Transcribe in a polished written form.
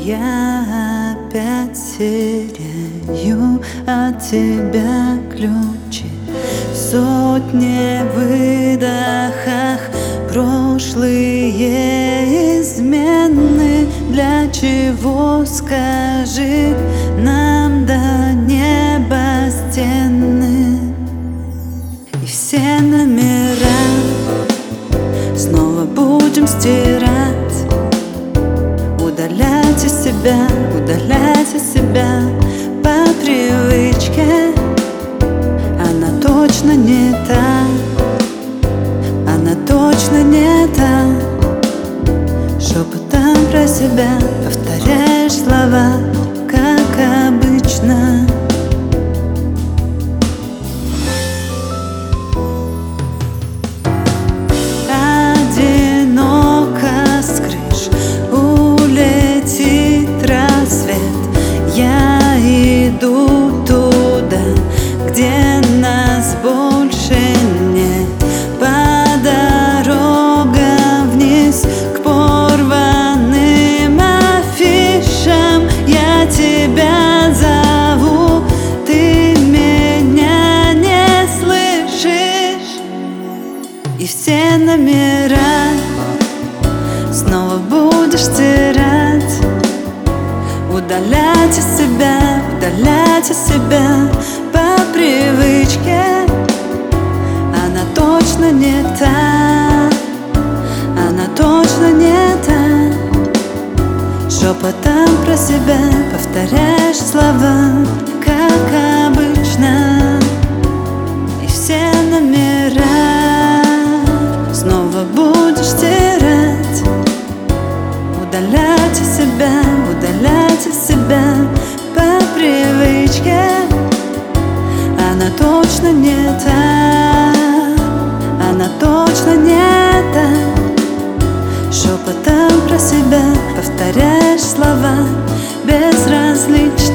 Я опять теряю от тебя ключи. В сотне выдохах прошлые измены. Для чего, скажи, нам до неба стены? И все номера снова будем стирать, удалять из себя по привычке. Она точно не та, она точно не та. Шепотом про себя повторяешь слова, как обычно. Я иду туда, где нас больше нет, по дорогам вниз к порванным афишам. Я тебя зову, ты меня не слышишь. И все номера снова будешь стирать, удалять из себя по привычке. Она точно не та, она точно не та. Шепотом про себя повторяешь слова, как обычно. И все номера снова будешь стирать, удалять из себя по привычке. Она точно не та, она точно не та. Шепотом про себя повторяешь слова безразлично.